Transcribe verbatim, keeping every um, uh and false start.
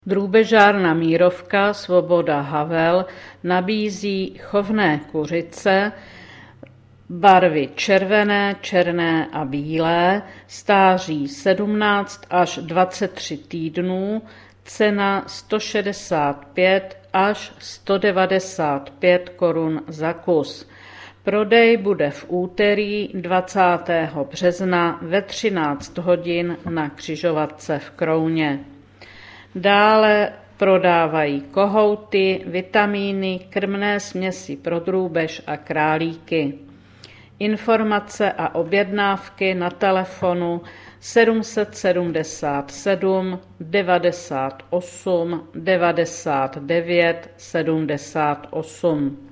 Drůbežárna Mírovka Svoboda Havel nabízí chovné kuřice barvy červené, černé a bílé, stáří sedmnáct až dvacet tři týdnů, cena sto šedesát pět až sto devadesát pět korun za kus. Prodej bude v úterý dvacátého března ve třináct hodin na křižovatce v Krouně. Dále prodávají kohouty, vitamíny, krmné směsi pro drůbež a králíky. Informace a objednávky na telefonu sedm set sedmdesát sedm devadesát osm devadesát devět sedmdesát osm.